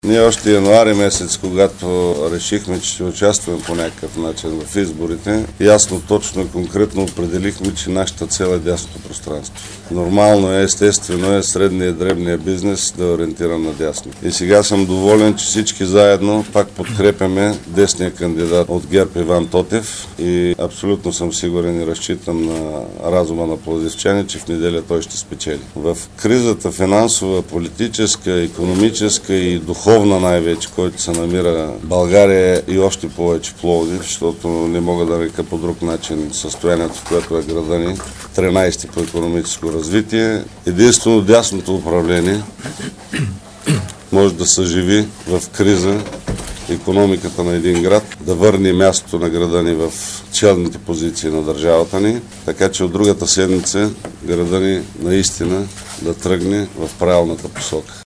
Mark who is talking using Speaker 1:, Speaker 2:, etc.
Speaker 1: Ние още януари месец, когато решихме, че ще участваме по някакъв начин в изборите, ясно, точно и конкретно определихме, че нашата цел е дясното пространство. Нормално е, естествено е средния и дребния бизнес да е ориентиран на дясно. И сега съм доволен, че всички заедно пак подкрепяме десния кандидат от ГЕРБ Иван Тотев и абсолютно съм сигурен и разчитам на разума на пловдивчани, че в неделя той ще спечели. В кризата финансова, политическа, икономическа и духовна най-вече, който се намира България и още повече Пловдив, защото не мога да река по друг начин състоянието, в което е града ни, 13-ти по икономическо развитие. Единствено дясното управление може да съживи в криза икономиката на един град, да върне мястото на града ни в челните позиции на държавата ни, така че от другата седмица града ни наистина да тръгне в правилната посока.